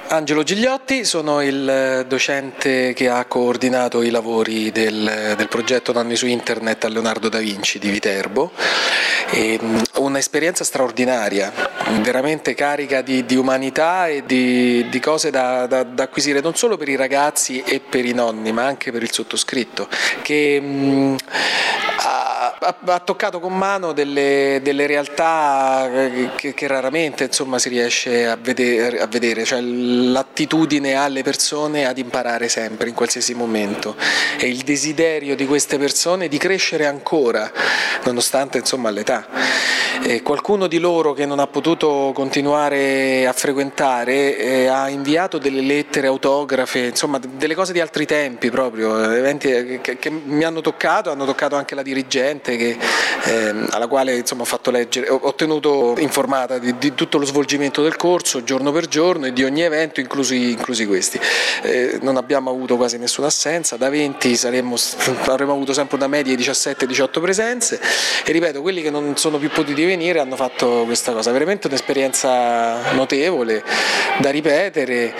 Angelo Gigliotti, sono il docente che ha coordinato i lavori del progetto Nonni su Internet a Leonardo da Vinci di Viterbo. Un'esperienza straordinaria, veramente carica di umanità e di cose da acquisire non solo per i ragazzi e per i nonni, ma anche per il sottoscritto, che ha toccato con mano delle realtà che raramente si riesce a vedere, cioè l'attitudine alle persone ad imparare sempre, in qualsiasi momento, e il desiderio di queste persone di crescere ancora, nonostante l'età. E qualcuno di loro che non ha potuto continuare a frequentare ha inviato delle lettere autografe, delle cose di altri tempi proprio, eventi che mi hanno toccato anche la dirigente alla quale ho fatto leggere, ho tenuto informata di tutto lo svolgimento del corso giorno per giorno e di ogni evento, inclusi questi. Non abbiamo avuto quasi nessuna assenza, da 20 avremmo avuto sempre una media di 17-18 presenze e ripeto, quelli che non sono più potuti venire hanno fatto questa cosa, veramente un'esperienza notevole da ripetere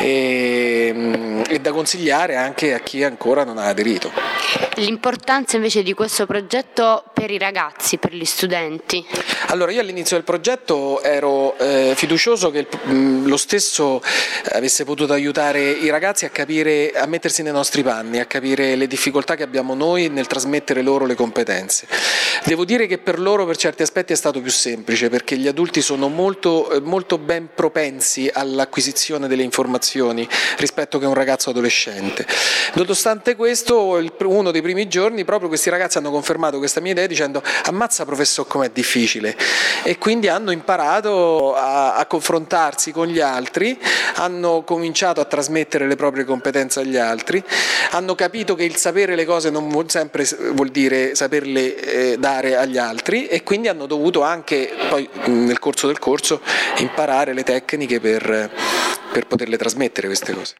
e da consigliare anche a chi ancora non ha aderito. L'importanza invece di questo progetto per i ragazzi, per gli studenti? Allora, io all'inizio del progetto ero fiducioso che lo stesso avesse potuto aiutare i ragazzi a capire, a mettersi nei nostri panni, a capire le difficoltà che abbiamo noi nel trasmettere loro le competenze. Devo dire che per loro per certi aspetti è stato più semplice, perché gli adulti sono molto, molto ben propensi all'acquisizione delle informazioni rispetto che un ragazzo adolescente. Nonostante questo, uno dei primi giorni proprio questi ragazzi hanno confermato questa mia idea dicendo: ammazza professor com'è difficile, e quindi hanno imparato a confrontarsi con gli altri, hanno cominciato a trasmettere le proprie competenze agli altri, hanno capito che il sapere le cose non sempre vuol dire saperle dare agli altri, e quindi hanno dovuto anche poi nel corso del corso imparare le tecniche per poterle trasmettere queste cose.